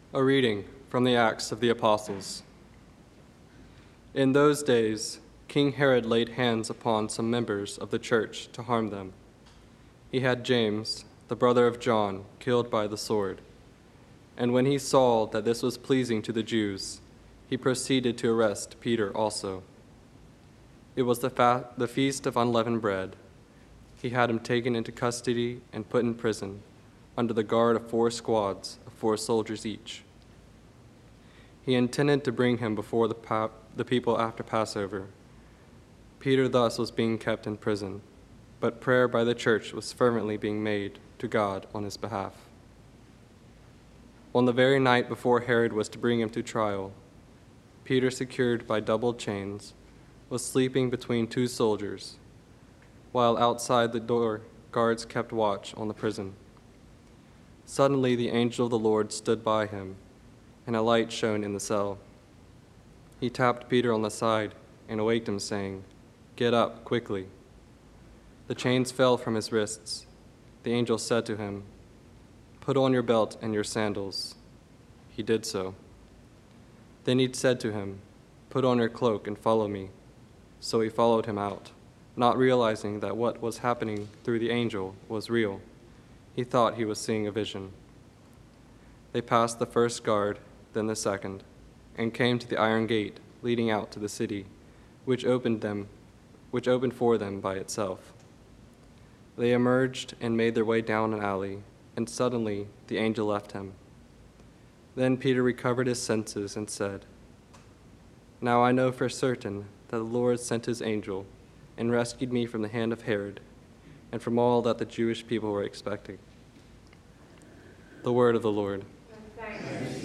A reading from the Acts of the Apostles. In those days, King Herod laid hands upon some members of the church to harm them. He had James, the brother of John, killed by the sword. And when he saw that this was pleasing to the Jews, he proceeded to arrest Peter also. It was the feast of unleavened bread. He had him taken into custody and put in prison, under the guard of 4 squads of 4 soldiers each. He intended to bring him before the people after Passover. Peter thus was being kept in prison, but prayer by the church was fervently being made to God on his behalf. On the very night before Herod was to bring him to trial, Peter, secured by double chains, was sleeping between 2 soldiers, while outside the door guards kept watch on the prison. Suddenly the angel of the Lord stood by him, and a light shone in the cell. He tapped Peter on the side and awaked him, saying, "Get up, quickly." The chains fell from his wrists. The angel said to him, "Put on your belt and your sandals." He did so. Then he said to him, "Put on your cloak and follow me." So he followed him out, not realizing that what was happening through the angel was real. He thought he was seeing a vision. They passed the first guard, then the second, and came to the iron gate leading out to the city, which opened for them by itself. They emerged and made their way down an alley, and suddenly the angel left him. Then Peter recovered his senses and said, "Now I know for certain that the Lord sent his angel and rescued me from the hand of Herod and from all that the Jewish people were expecting." The word of the Lord. Thanks.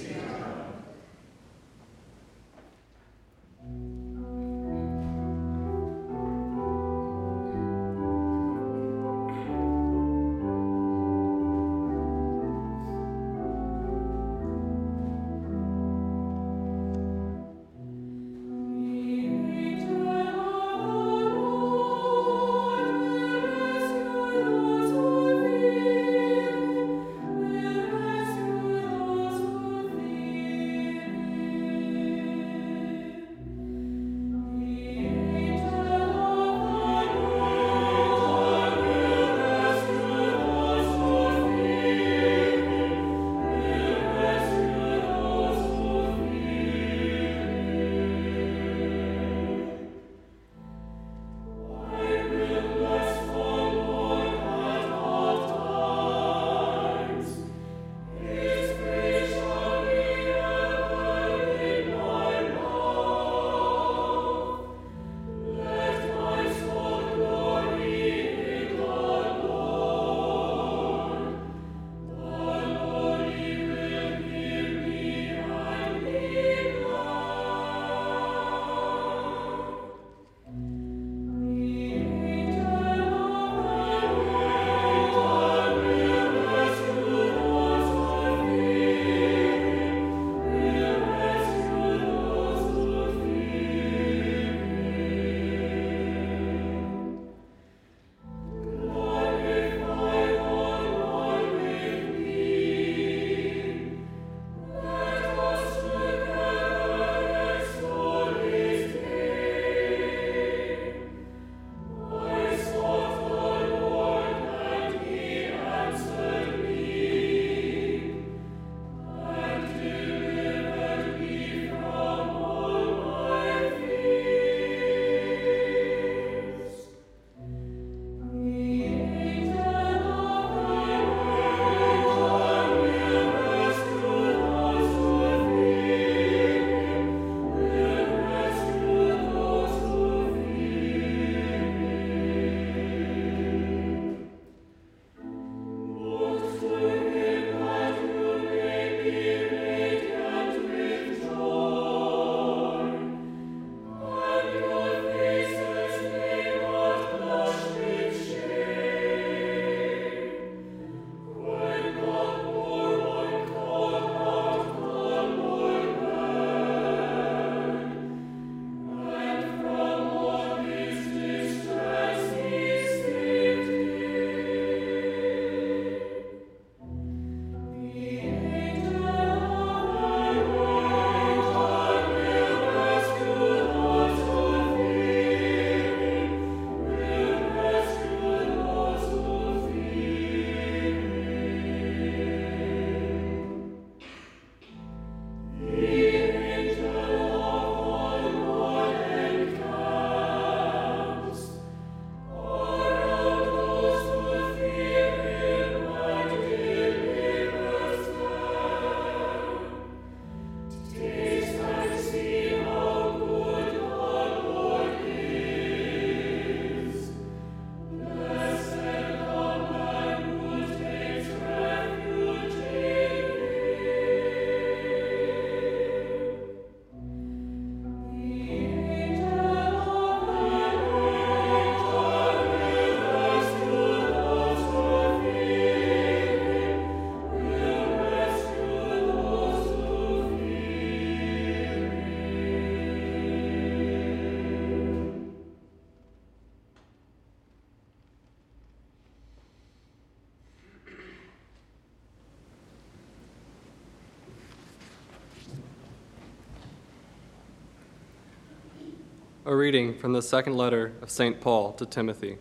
A reading from the second letter of St. Paul to Timothy.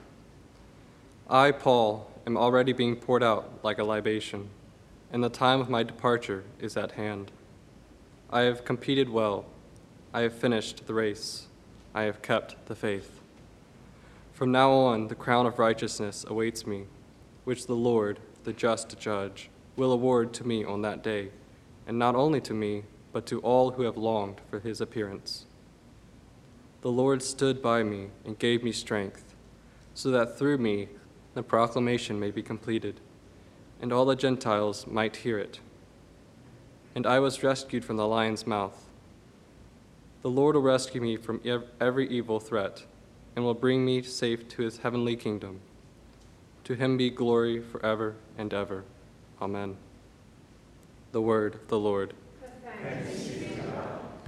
I, Paul, am already being poured out like a libation, and the time of my departure is at hand. I have competed well. I have finished the race. I have kept the faith. From now on, the crown of righteousness awaits me, which the Lord, the just judge, will award to me on that day, and not only to me, but to all who have longed for his appearance. The Lord stood by me and gave me strength, so that through me the proclamation may be completed, and all the Gentiles might hear it. And I was rescued from the lion's mouth. The Lord will rescue me from every evil threat, and will bring me safe to his heavenly kingdom. To him be glory forever and ever. Amen. The word of the Lord. Thanks be to God.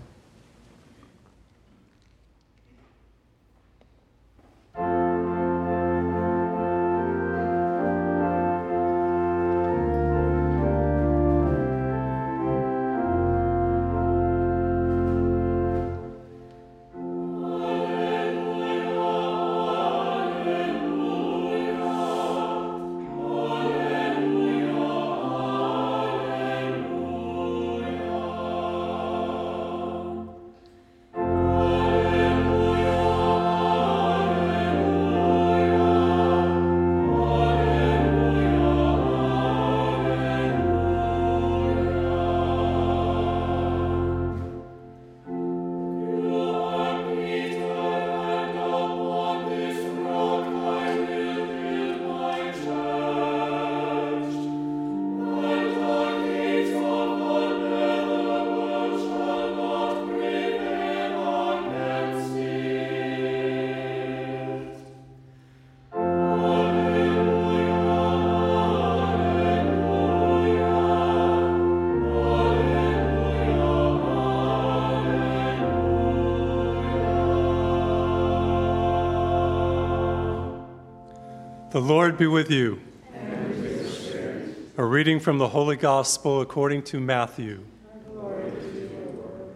The Lord be with you. And with your spirit. A reading from the Holy Gospel according to Matthew. Glory to you, Lord.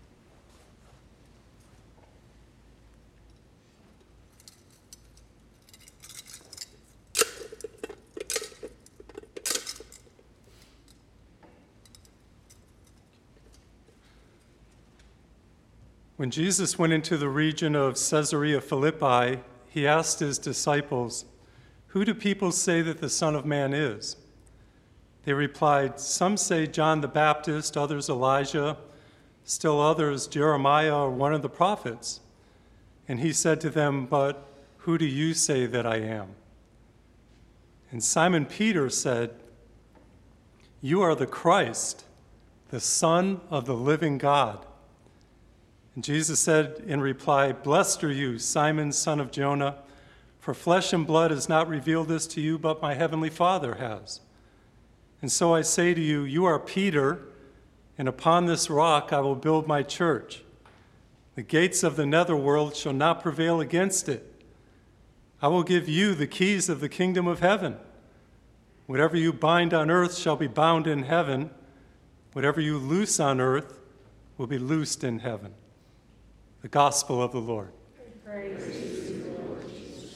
When Jesus went into the region of Caesarea Philippi, he asked his disciples, "Who do people say that the Son of Man is?" They replied, "Some say John the Baptist, others Elijah, still others Jeremiah or one of the prophets." And he said to them, "But who do you say that I am?" And Simon Peter said, "You are the Christ, the Son of the living God." And Jesus said in reply, "Blessed are you, Simon, son of Jonah, for flesh and blood has not revealed this to you, but my heavenly Father has. And so I say to you, you are Peter, and upon this rock I will build my church. The gates of the netherworld shall not prevail against it. I will give you the keys of the kingdom of heaven. Whatever you bind on earth shall be bound in heaven. Whatever you loose on earth will be loosed in heaven." The Gospel of the Lord. Praise to you, Lord Jesus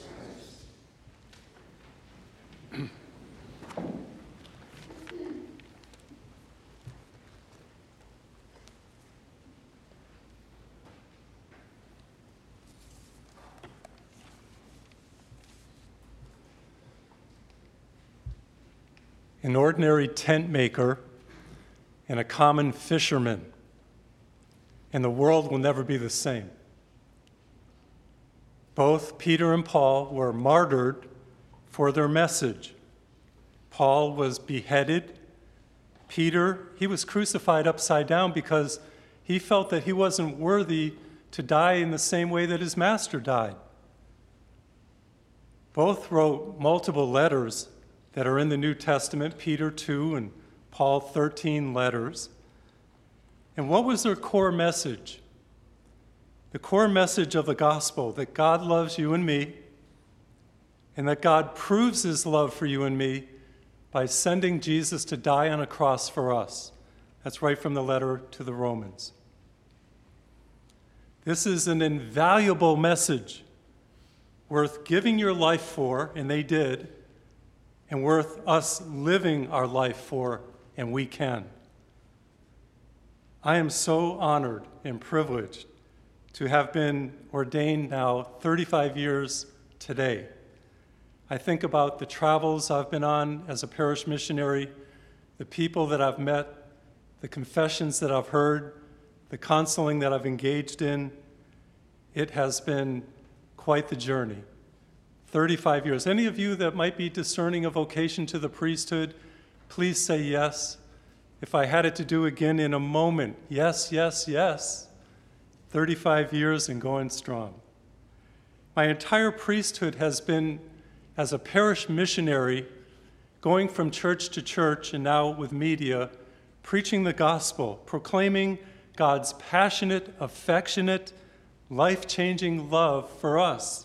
Christ. An ordinary tent maker and a common fisherman, and the world will never be the same. Both Peter and Paul were martyred for their message. Paul was beheaded. Peter, he was crucified upside down because he felt that he wasn't worthy to die in the same way that his master died. Both wrote multiple letters that are in the New Testament, Peter 2 and Paul 13 letters. And what was their core message? The core message of the gospel, that God loves you and me, and that God proves his love for you and me by sending Jesus to die on a cross for us. That's right from the letter to the Romans. This is an invaluable message worth giving your life for, and they did, and worth us living our life for, and we can. I am so honored and privileged to have been ordained now 35 years today. I think about the travels I've been on as a parish missionary, the people that I've met, the confessions that I've heard, the counseling that I've engaged in. It has been quite the journey. 35 years. Any of you that might be discerning a vocation to the priesthood, please say yes. If I had it to do again in a moment, yes, yes, yes. 35 years and going strong. My entire priesthood has been as a parish missionary, going from church to church and now with media, preaching the gospel, proclaiming God's passionate, affectionate, life-changing love for us.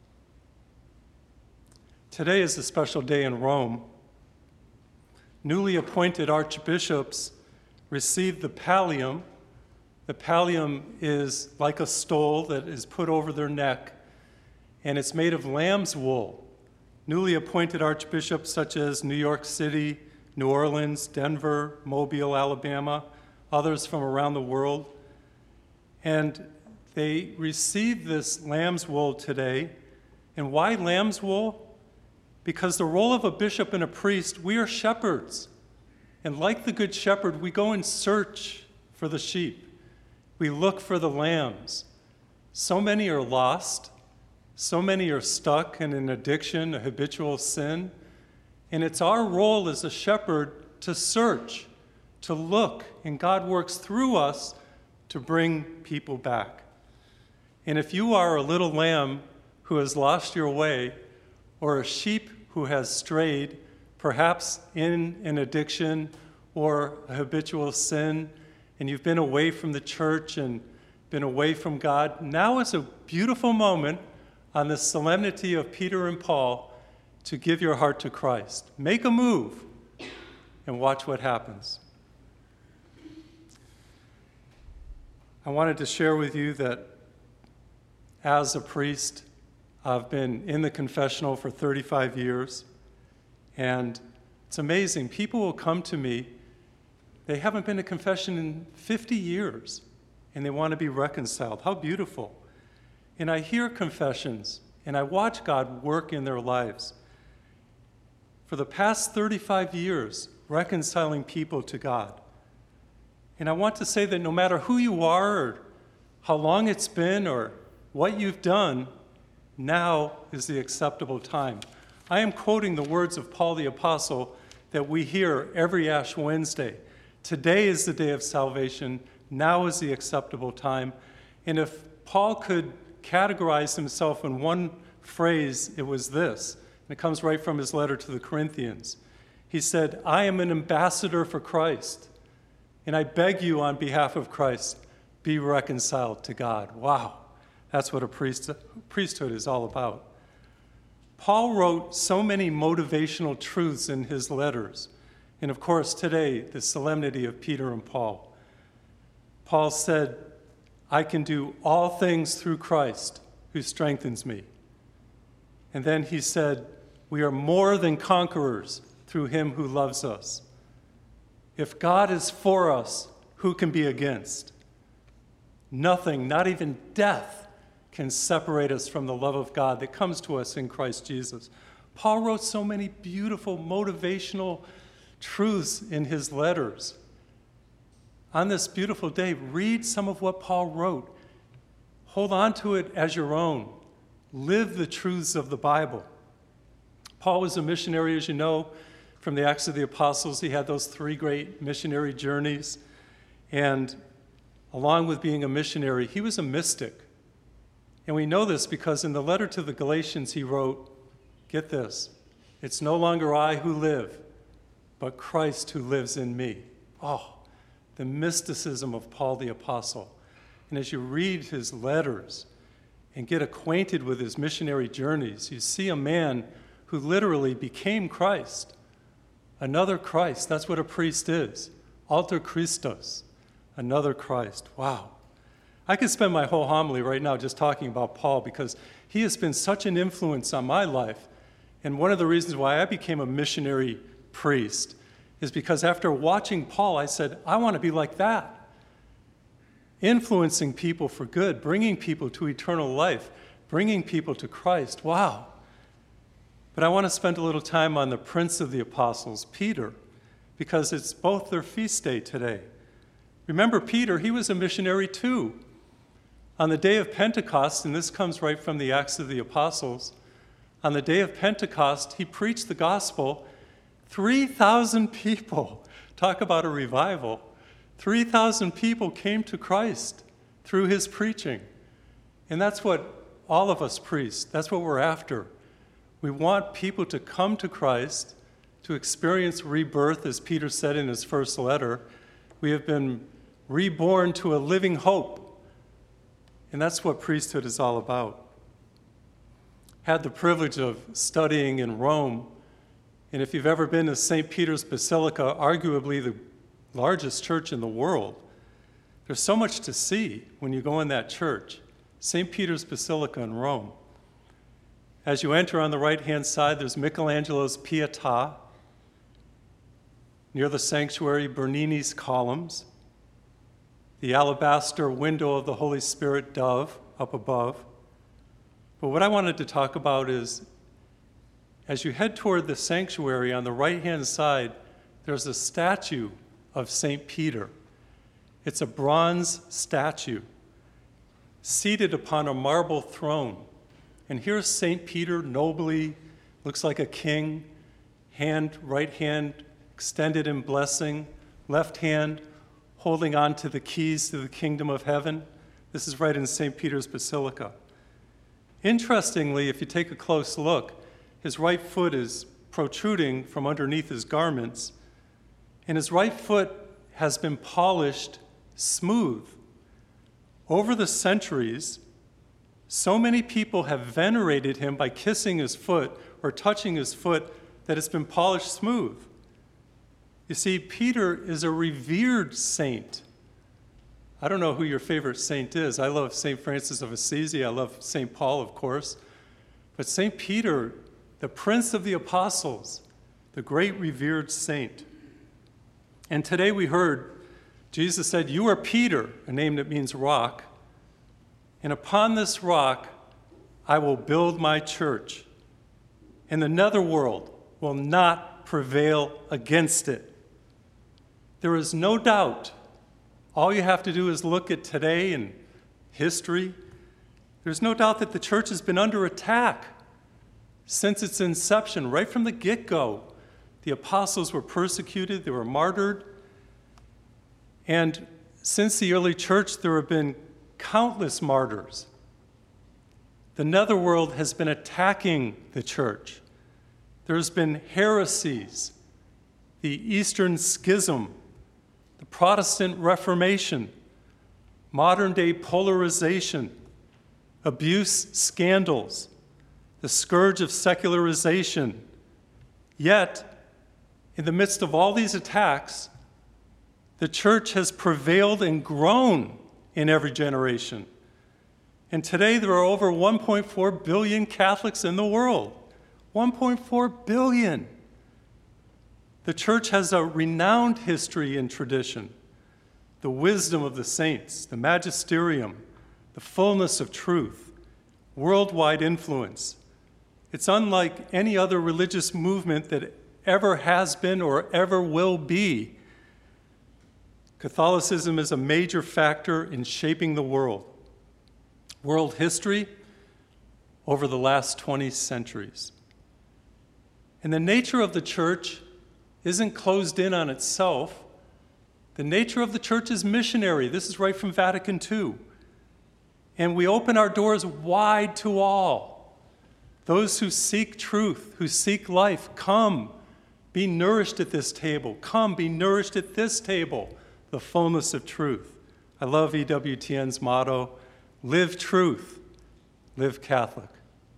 Today is a special day in Rome. Newly appointed archbishops received the pallium. The pallium is like a stole that is put over their neck, and it's made of lamb's wool. Newly appointed archbishops such as New York City, New Orleans, Denver, Mobile, Alabama, others from around the world. And they received this lamb's wool today. And why lamb's wool? Because the role of a bishop and a priest, we are shepherds. And like the good shepherd, we go and search for the sheep. We look for the lambs. So many are lost. So many are stuck in an addiction, a habitual sin. And it's our role as a shepherd to search, to look, and God works through us to bring people back. And if you are a little lamb who has lost your way, or a sheep who has strayed, perhaps in an addiction or a habitual sin, and you've been away from the church and been away from God, now is a beautiful moment on the solemnity of Peter and Paul to give your heart to Christ. Make a move and watch what happens. I wanted to share with you that as a priest, I've been in the confessional for 35 years, and it's amazing. People will come to me, they haven't been to confession in 50 years, and they want to be reconciled. How beautiful. And I hear confessions, and I watch God work in their lives. For the past 35 years, reconciling people to God. And I want to say that no matter who you are, or how long it's been, or what you've done, now is the acceptable time. I am quoting the words of Paul the Apostle that we hear every Ash Wednesday. Today is the day of salvation. Now is the acceptable time. And if Paul could categorize himself in one phrase, it was this. And it comes right from his letter to the Corinthians. He said, I am an ambassador for Christ, and I beg you on behalf of Christ, be reconciled to God. Wow, that's what a priesthood is all about. Paul wrote so many motivational truths in his letters. And of course, today, the solemnity of Peter and Paul. Paul said, I can do all things through Christ who strengthens me. And then he said, we are more than conquerors through him who loves us. If God is for us, who can be against? Nothing, not even death, can separate us from the love of God that comes to us in Christ Jesus. Paul wrote so many beautiful, motivational truths in his letters. On this beautiful day, read some of what Paul wrote. Hold on to it as your own. Live the truths of the Bible. Paul was a missionary, as you know, from the Acts of the Apostles. He had those 3 great missionary journeys. And along with being a missionary, he was a mystic. And we know this because in the letter to the Galatians, he wrote, get this, it's no longer I who live, but Christ who lives in me. Oh, the mysticism of Paul the Apostle. And as you read his letters and get acquainted with his missionary journeys, you see a man who literally became Christ. Another Christ, that's what a priest is. Alter Christos, another Christ. Wow. I could spend my whole homily right now just talking about Paul because he has been such an influence on my life. And one of the reasons why I became a missionary priest is because after watching Paul, I said, I want to be like that. Influencing people for good, bringing people to eternal life, bringing people to Christ. Wow. But I want to spend a little time on the Prince of the Apostles, Peter, because it's both their feast day today. Remember Peter, he was a missionary too. On the day of Pentecost, and this comes right from the Acts of the Apostles, on the day of Pentecost, he preached the gospel. 3,000 people, talk about a revival, 3,000 people came to Christ through his preaching. And that's what all of us priests, that's what we're after. We want people to come to Christ, to experience rebirth, as Peter said in his first letter. We have been reborn to a living hope. And that's what priesthood is all about. Had the privilege of studying in Rome, and if you've ever been to St. Peter's Basilica, arguably the largest church in the world, there's so much to see when you go in that church. St. Peter's Basilica in Rome. As you enter on the right-hand side, there's Michelangelo's Pietà. Near the sanctuary, Bernini's columns. The alabaster window of the Holy Spirit dove up above. But what I wanted to talk about is, as you head toward the sanctuary on the right-hand side, there's a statue of St. Peter. It's a bronze statue seated upon a marble throne. And here's St. Peter nobly, looks like a king, right hand extended in blessing, left hand holding on to the keys to the kingdom of heaven. This is right in St. Peter's Basilica. Interestingly, if you take a close look, his right foot is protruding from underneath his garments, and his right foot has been polished smooth. Over the centuries, so many people have venerated him by kissing his foot or touching his foot that it's been polished smooth. You see, Peter is a revered saint. I don't know who your favorite saint is. I love St. Francis of Assisi. I love St. Paul, of course. But St. Peter, the Prince of the Apostles, the great revered saint. And today we heard Jesus said, "You are Peter," a name that means rock. "And upon this rock I will build my church, and the netherworld will not prevail against it." There is no doubt. All you have to do is look at today and history. There's no doubt that the church has been under attack since its inception, right from the get-go. The apostles were persecuted, they were martyred. And since the early church, there have been countless martyrs. The netherworld has been attacking the church. There's been heresies, the Eastern Schism, the Protestant Reformation, modern-day polarization, abuse scandals, the scourge of secularization. Yet, in the midst of all these attacks, the church has prevailed and grown in every generation. And today there are over 1.4 billion Catholics in the world. 1.4 billion. The church has a renowned history and tradition. The wisdom of the saints, the magisterium, the fullness of truth, worldwide influence. It's unlike any other religious movement that ever has been or ever will be. Catholicism is a major factor in shaping the world. World history over the last 20 centuries. And the nature of the church isn't closed in on itself. The nature of the church is missionary. This is right from Vatican II. And we open our doors wide to all. Those who seek truth, who seek life, come, be nourished at this table. Come, be nourished at this table, the fullness of truth. I love EWTN's motto, live truth, live Catholic.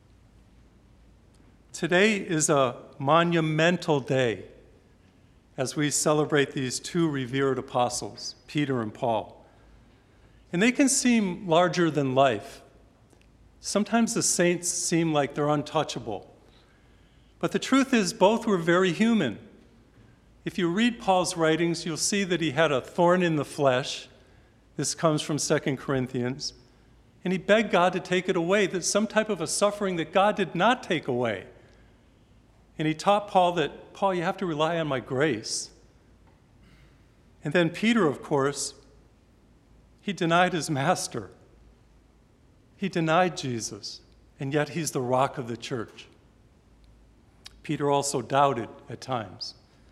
Today is a monumental day as we celebrate these two revered apostles, Peter and Paul. And they can seem larger than life. Sometimes the saints seem like they're untouchable. But the truth is, both were very human. If you read Paul's writings, you'll see that he had a thorn in the flesh. This comes from 2 Corinthians. And he begged God to take it away, that some type of a suffering that God did not take away. And he taught Paul that, Paul, you have to rely on my grace. And then Peter, of course, he denied his master. He denied Jesus, and yet he's the rock of the church. Peter also doubted at times.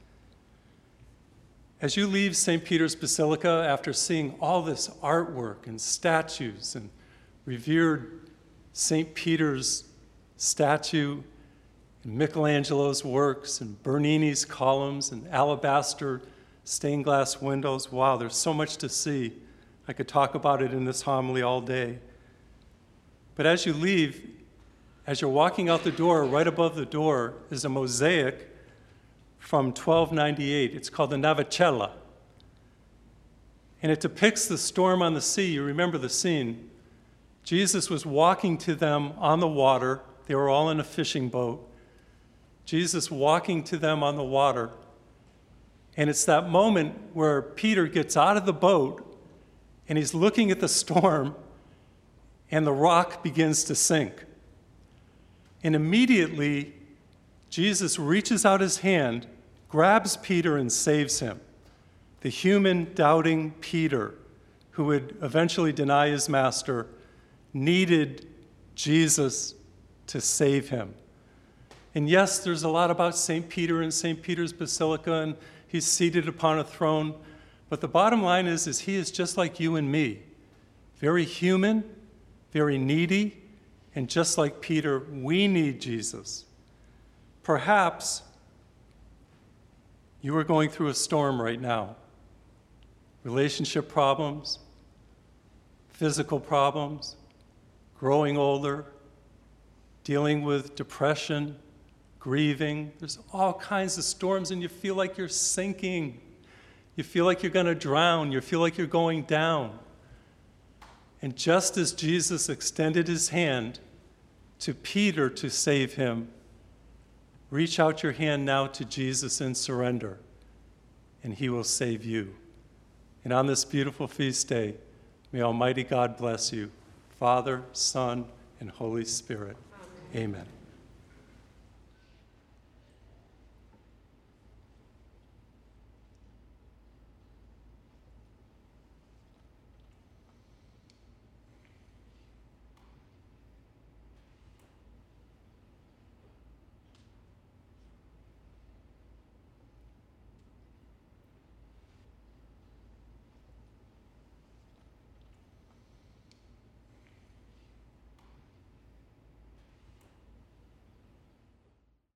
As you leave St. Peter's Basilica after seeing all this artwork and statues and revered St. Peter's statue and Michelangelo's works and Bernini's columns and alabaster stained glass windows, wow, there's so much to see. I could talk about it in this homily all day. But as you leave, as you're walking out the door, right above the door is a mosaic from 1298. It's called the Navicella. And it depicts the storm on the sea. You remember the scene. Jesus was walking to them on the water. They were all in a fishing boat. Jesus walking to them on the water. And it's that moment where Peter gets out of the boat and he's looking at the storm and the rock begins to sink. And immediately, Jesus reaches out his hand, grabs Peter, and saves him. The human, doubting Peter, who would eventually deny his master, needed Jesus to save him. And yes, there's a lot about St. Peter and St. Peter's Basilica, and he's seated upon a throne. But the bottom line is he is just like you and me, very human, very needy, and just like Peter, we need Jesus. Perhaps you are going through a storm right now. Relationship problems, physical problems, growing older, dealing with depression, grieving. There's all kinds of storms, and you feel like you're sinking. You feel like you're going to drown. You feel like you're going down. And just as Jesus extended his hand to Peter to save him, reach out your hand now to Jesus in surrender, and he will save you. And on this beautiful feast day, may Almighty God bless you, Father, Son, and Holy Spirit. Amen.